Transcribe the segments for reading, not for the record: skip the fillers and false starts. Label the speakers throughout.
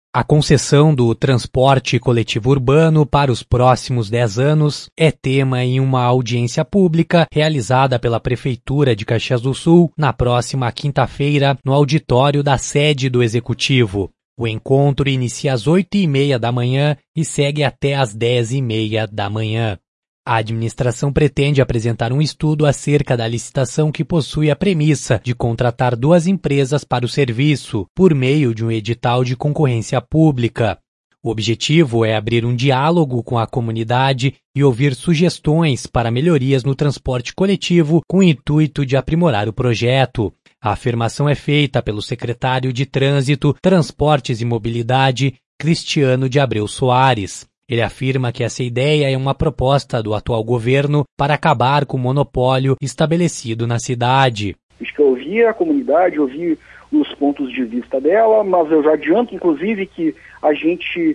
Speaker 1: A concessão do transporte coletivo urbano para os próximos 10 anos é tema em uma audiência pública realizada pela Prefeitura de Caxias do Sul na próxima quinta-feira no auditório da sede do Executivo. O encontro inicia às 8h30 da manhã e segue até às 10h30 da manhã. A administração pretende apresentar um estudo acerca da licitação que possui a premissa de contratar 2 empresas para o serviço, por meio de um edital de concorrência pública. O objetivo é abrir um diálogo com a comunidade e ouvir sugestões para melhorias no transporte coletivo com o intuito de aprimorar o projeto. A afirmação é feita pelo secretário de Trânsito, Transportes e Mobilidade, Cristiano de Abreu Soares. Ele afirma que essa ideia é uma proposta do atual governo para acabar com o monopólio estabelecido na cidade.
Speaker 2: Acho que eu ouvi a comunidade, ouvi os pontos de vista dela, mas eu já adianto, inclusive, que a gente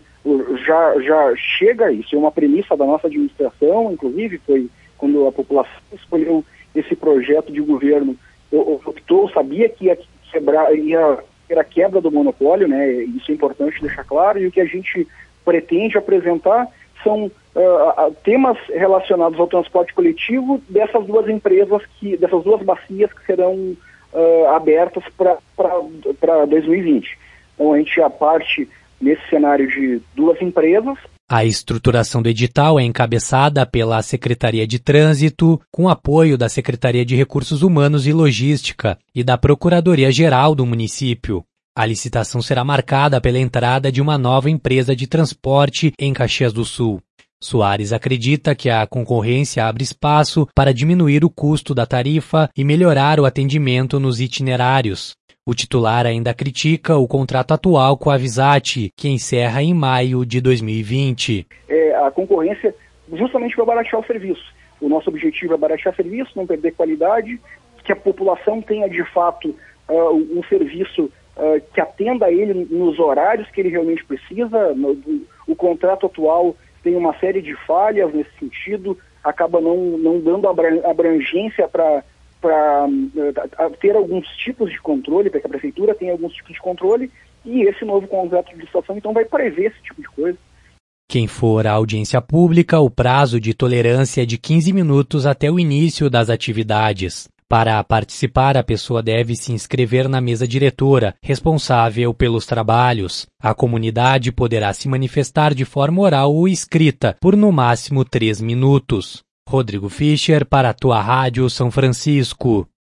Speaker 2: já chega a isso. É uma premissa da nossa administração, inclusive, foi quando a população escolheu esse projeto de governo, optou, sabia que ia ter a quebra do monopólio, né? Isso é importante deixar claro, e o que a gente pretende apresentar são temas relacionados ao transporte coletivo dessas 2 empresas, dessas 2 bacias que serão abertas para 2020. Então a gente parte nesse cenário de 2 empresas.
Speaker 1: A estruturação do edital é encabeçada pela Secretaria de Trânsito, com apoio da Secretaria de Recursos Humanos e Logística e da Procuradoria-Geral do município. A licitação será marcada pela entrada de uma nova empresa de transporte em Caxias do Sul. Soares acredita que a concorrência abre espaço para diminuir o custo da tarifa e melhorar o atendimento nos itinerários. O titular ainda critica o contrato atual com a Visate, que encerra em maio de 2020.
Speaker 2: A concorrência justamente para baratear o serviço. O nosso objetivo é baratear o serviço, não perder qualidade, que a população tenha de fato um serviço que atenda a ele nos horários que ele realmente precisa. O contrato atual tem uma série de falhas nesse sentido, acaba não dando abrangência para ter alguns tipos de controle, para que a prefeitura tenha alguns tipos de controle, e esse novo contrato de licitação então vai prever esse tipo de coisa.
Speaker 1: Quem for à audiência pública, o prazo de tolerância é de 15 minutos até o início das atividades. Para participar, a pessoa deve se inscrever na mesa diretora, responsável pelos trabalhos. A comunidade poderá se manifestar de forma oral ou escrita, por no máximo 3 minutos. Rodrigo Fischer, para a tua Rádio São Francisco.